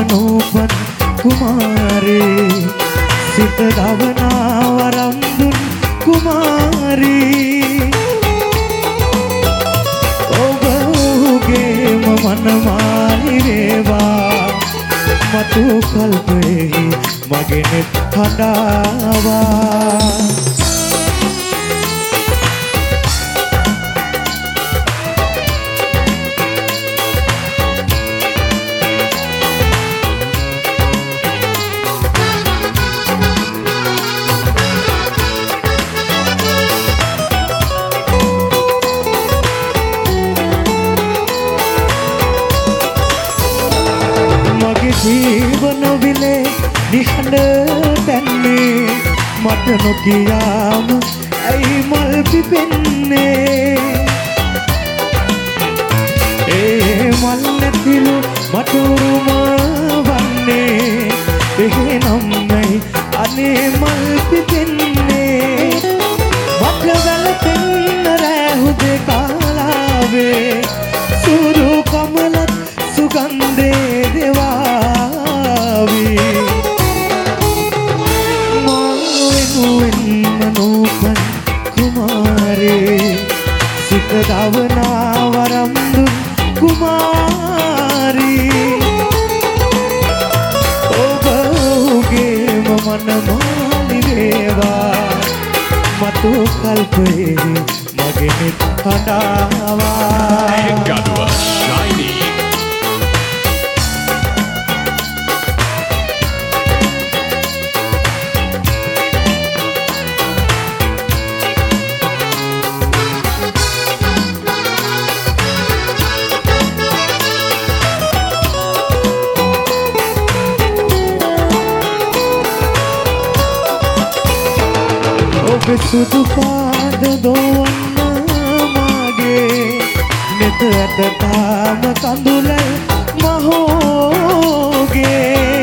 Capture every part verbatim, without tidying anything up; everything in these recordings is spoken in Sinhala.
නූපන් කුමාරී සිත දවනා වරම් දුන් කුමාරී ඔබ ඔහුගේම මනමාලි වේවා මතු කල්පෙහි මගේ නෙත් හඬාවා ජීවන විලේ නිහඬ තැන්නේ මට නොකියාම ඇයි මල් පිපෙන්නේ ඒ මල් නැතිලු මට උරුම වන්නේ එහෙනම් නැයි අනේ මල් පිපෙන්නේ මට වැළපෙන්න රෑ හුදේ කාලාවේ සුදු කමලත් සුගන්ධේ දෙවා නූපන් කුමාරී සිත දවනා වරම් දුන් කුමාරී ඔබ ඔහුගේම මනමාලි වේවා මතු කල්පෙහි මගේ නෙත් හඬාවා ගඩුව ශයිනී සුදු පාද දොවන්න මාගේ මෙත ඇත තාම කඳුල මහෝගේ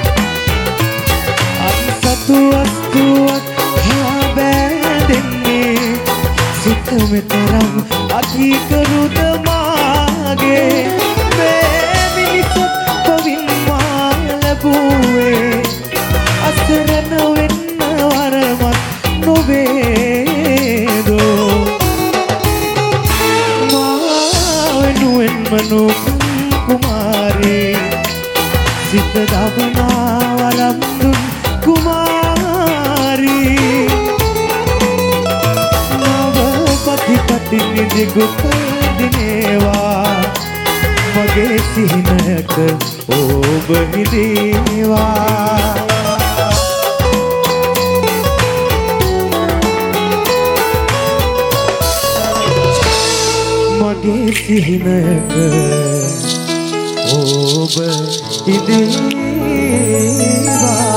අත්සතු අස්තුවක් හා බෑදෙන්නේ සිත මෙතරම් අධිකරුද මාගේ මේ මිනිසත් පවින් මා ලැබුවේ අසරණ වෙන්න වරමත් නොවේදෝ මා වෙනුවෙන්ම නූපන් කුමාරී සිත දවනා වරම් දුන් කුමාරී නව පතිපති නිදිගුත දිනේවා මගේ සිහිනයක ඔබ හිදේවා මගේ සිහිනයක ඔබ ඉදේවා